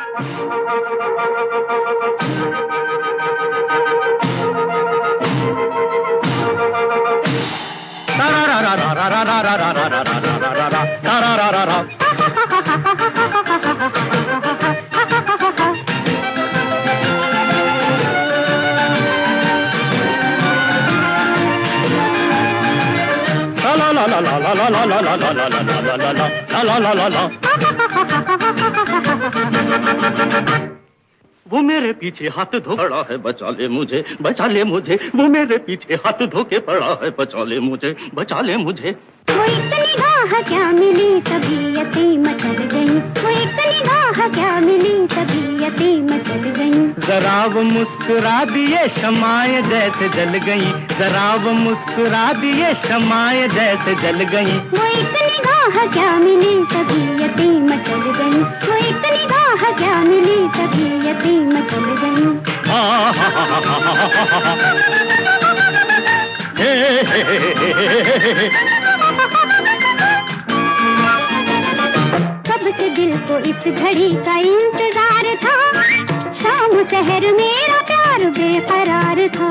वो मेरे पीछे हाथ धो पड़ा है, बचा ले मुझे, बचा ले मुझे। वो मेरे पीछे हाथ धो के पड़ा है, बचा ले मुझे, बचा ले मुझे। वो एक निगाह क्या मिली तबीयतें मचल गई, वो एक निगाह क्या मिली तबीयतें मचल गई। जरा वो मुस्कुरा दिए शमाए जैसे जल गई, जरा वो मुस्कुरा दिए शमाए जैसे जल गई। वो एक निगाह क्या मिली तबीयतें मचल गई, वो एक निगाह क्या मिली तबीयतें मचल गई। कब से दिल को इस घड़ी का इंतजार था, शाम शहर मेरा प्यार बेकरार था।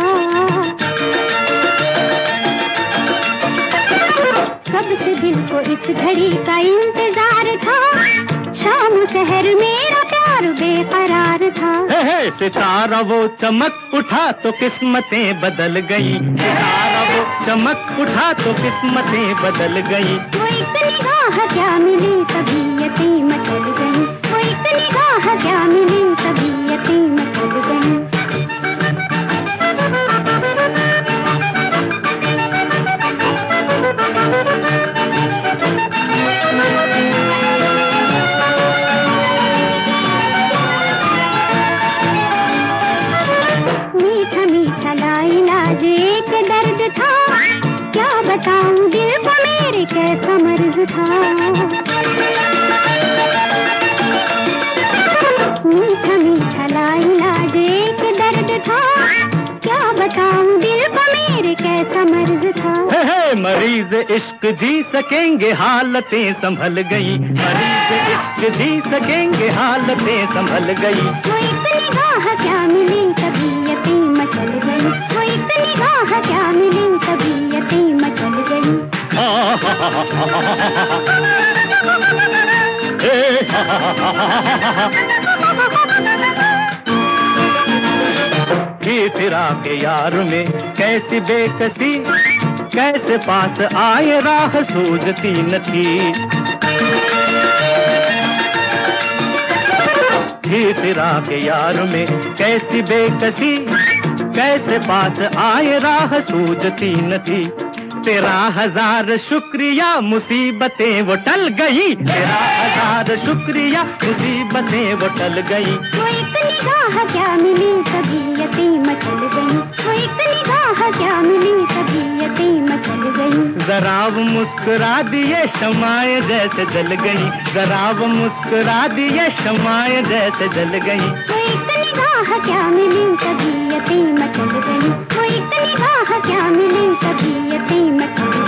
कब से दिल को इस घड़ी का इंतजार था, शाम शहर मेरा प्यार बेकरार था। सितारा वो चमक उठा तो किस्मतें बदल गई, सितारा वो चमक उठा तो किस्मतें बदल गई। वो एक निगाह क्या मिली तबीयतें मचल गई, वो एक निगाह क्या मिली तबीयतें मचल गई। मीठा मीठा लाइलाज एक दर्द था, क्या बताऊं दिल को मेरे कैसा मर्ज था। मीठा मीठा लाइलाज एक दर्द था, क्या बताऊं दिल को मेरे कैसा मर्ज था। मरीज इश्क जी सकेंगे हालतें संभल गई, मरीज इश्क जी सकेंगे हालतें संभल गई। वो एक निगाह क्या मिली तबीयतें मचल गई, वो एक निगाह क्या मिली तबीयतें मचल गई। फिराक यार में कैसी बेकसी, कैसे पास आए राह सूझती न थी। फिराक यार में कैसी बेकसी, कैसे पास आए राह सूझती न थी। तेरा हजार शुक्रिया मुसीबतें वो टल गई, तेरा हजार शुक्रिया मुसीबतें वो टल गई। वो एक निगाह क्या मिली तबीयतें मचल गई, वो एक निगाह क्या मिली तबीयतें मचल गई। जरा वो मुस्कुरा दिए शमाए जैसे जल गई, जरा वो मुस्कुरा दिए शमाए जैसे जल गई। वो एक निगाह क्या मिली तबीयतें मचल गई, वो एक निगाह क्या मिली तबीयतें मचल गई।